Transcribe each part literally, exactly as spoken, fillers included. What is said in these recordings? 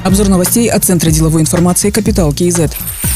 Обзор новостей от Центра деловой информации «Капитал КИЗ».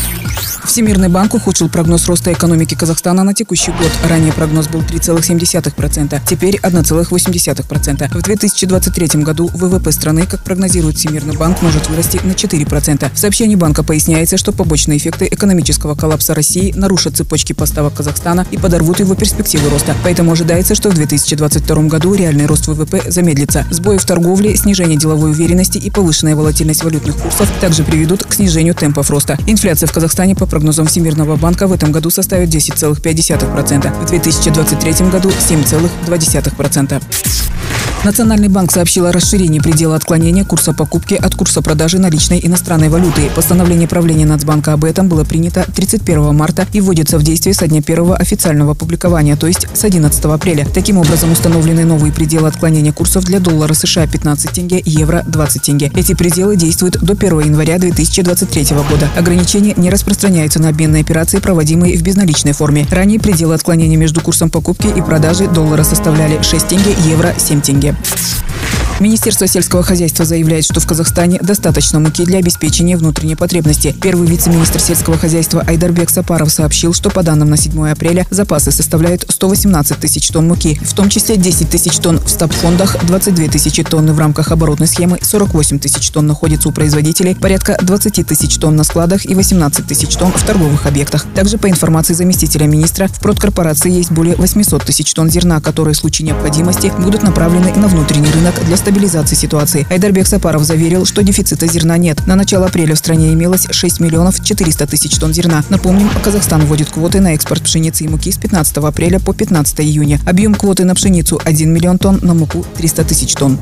Всемирный банк ухудшил прогноз роста экономики Казахстана на текущий год. Ранее прогноз был три целых семь десятых процента, теперь один целых восемь десятых процента. В две тысячи двадцать третьем году ВВП страны, как прогнозирует Всемирный банк, может вырасти на четыре процента. В сообщении банка поясняется, что побочные эффекты экономического коллапса России нарушат цепочки поставок Казахстана и подорвут его перспективы роста. Поэтому ожидается, что в две тысячи двадцать втором году реальный рост ВВП замедлится. Сбои в торговле, снижение деловой уверенности и повышенная волатильность валютных курсов также приведут к снижению темпов роста. Инфляция в Казахстане по прогнозам Всемирного банка в этом году составит десять целых пять десятых процента, в две тысячи двадцать третьем году семь целых два десятых процента. Национальный банк сообщил о расширении предела отклонения курса покупки от курса продажи наличной иностранной валюты. Постановление правления Нацбанка об этом было принято тридцать первого марта и вводится в действие со дня первого официального публикования, то есть с одиннадцатого апреля. Таким образом, установлены новые пределы отклонения курсов для доллара США пятнадцать тенге, евро двадцать тенге. Эти пределы действуют до первого января две тысячи двадцать третьего года. Ограничения не распространяются на обменные операции, проводимые в безналичной форме. Ранее пределы отклонения между курсом покупки и продажи доллара составляли шесть тенге, евро семь тенге. Министерство сельского хозяйства заявляет, что в Казахстане достаточно муки для обеспечения внутренней потребности. Первый вице-министр сельского хозяйства Айдарбек Сапаров сообщил, что по данным на седьмое апреля запасы составляют сто восемнадцать тысяч тонн муки, в том числе десять тысяч тонн в стабфондах, двадцать две тысячи тонн в рамках оборотной схемы, сорок восемь тысяч тонн находится у производителей, порядка двадцать тысяч тонн на складах и восемнадцать тысяч тонн в торговых объектах. Также по информации заместителя министра, в продкорпорации есть более восемьсот тысяч тонн зерна, которые в случае необходимости будут направлены на внутренний рынок для стабилизации ситуации. Айдарбек Сапаров заверил, что дефицита зерна нет. На начало апреля в стране имелось шесть миллионов четыреста тысяч тонн зерна. Напомним, Казахстан вводит квоты на экспорт пшеницы и муки с пятнадцатого апреля по пятнадцатое июня. Объем квоты на пшеницу один миллион тонн, на муку триста тысяч тонн.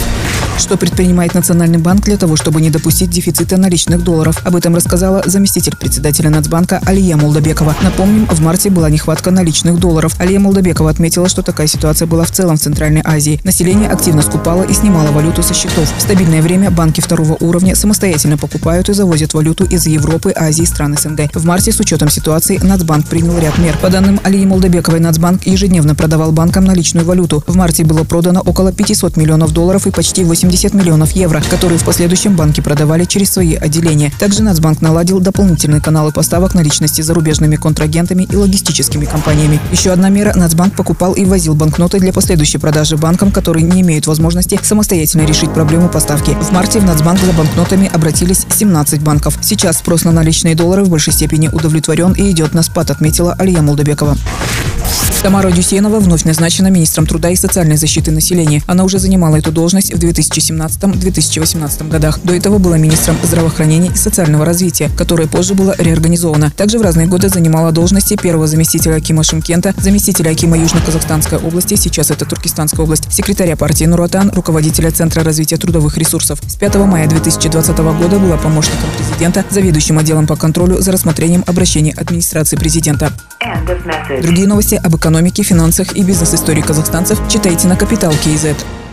Что предпринимает Национальный банк для того, чтобы не допустить дефицита наличных долларов? Об этом рассказала заместитель председателя Нацбанка Алия Молдабекова. Напомним, в марте была нехватка наличных долларов. Алия Молдабекова отметила, что такая ситуация была в целом в Центральной Азии. Население активно скупало и снимало валюту со счетов. В стабильное время банки второго уровня самостоятельно покупают и завозят валюту из Европы, Азии и стран СНГ. В марте с учетом ситуации Нацбанк принял ряд мер. По данным Алии Молдабековой, Нацбанк ежедневно продавал банкам наличную валюту. В марте было продано около пятисот миллионов долларов и почти восемьдесят миллионов евро, которые в последующем банки продавали через свои отделения. Также Нацбанк наладил дополнительные каналы поставок наличности зарубежными контрагентами и логистическими компаниями. Еще одна мера – Нацбанк покупал и ввозил банкноты для последующей продажи банкам, которые не имеют возможности самостоятельно решить проблему поставки. В марте в Нацбанк за банкнотами обратились семнадцать банков. Сейчас спрос на наличные доллары в большей степени удовлетворен и идет на спад, отметила Алия Молдабекова. Тамара Дюсейнова вновь назначена министром труда и социальной защиты населения. Она уже занимала эту должность в две тысячи семнадцатом — две тысячи восемнадцатом годах. До этого была министром здравоохранения и социального развития, которое позже было реорганизовано. Также в разные годы занимала должности первого заместителя акима Шымкента, заместителя акима Южно-Казахстанской области, сейчас это Туркестанская область, секретаря партии Нур-Отан, руководителя Центра развития трудовых ресурсов. С пятого мая две тысячи двадцатого года была помощником президента, заведующим отделом по контролю за рассмотрением обращений администрации президента. Другие новости об экономике, финансах и бизнес-истории казахстанцев читайте на Капитал КИЗ.